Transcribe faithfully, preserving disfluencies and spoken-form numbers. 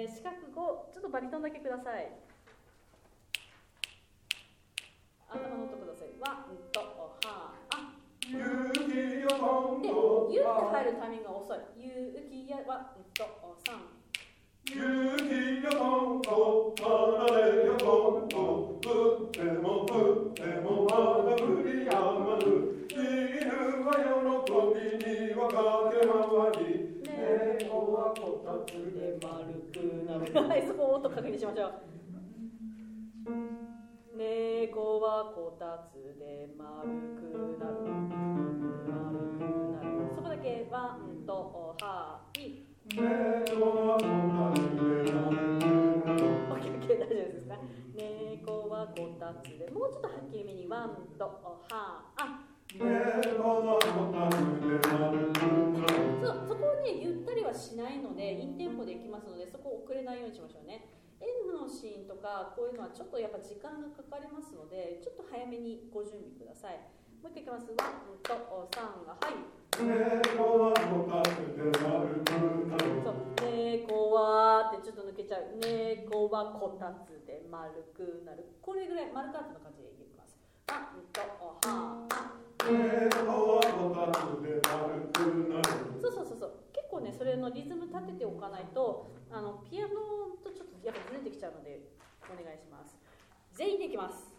えー、四角ご、ちょっとバリトンだけください。頭の音ください。ワンとはあ。で、ゆって入るタイミングが遅い。ゆきやワンとさん。 雪やとんと、あられやとんと、降っても降ってもまだ降りやまぬ。犬は喜びには駆け回り、猫はこたつで丸くなる。 はい、そこ音確認しましょう。猫はこたつで丸くなる。丸くなる。そこだけワンとハイ。 猫はこたつで丸くなる。 オッケーオッケー、大丈夫ですか。猫はこたつで、もうちょっとはっきりめにワンとハあ。 猫はこたつで丸くなる。 そう、そこをねゆったりはしないのでインテンポでいきますので、そこを遅れないようにしましょうね。N のシーンとかこういうのはちょっとやっぱ時間がかかりますので、ちょっと早めにご準備ください。もう一回いきます。ワンとさんがはい。 猫はこたつで丸くなる。 そう、猫はってちょっと抜けちゃう。猫はこたつで丸くなる。これぐらい丸かっての感じでいきます。ワンとはあ。 猫はこたつで丸くなる。 そうそうそうそう。結構ねそれのリズム立てておかないと、あのピアノとちょっとやっぱずれてきちゃうのでお願いします。全員でいきます。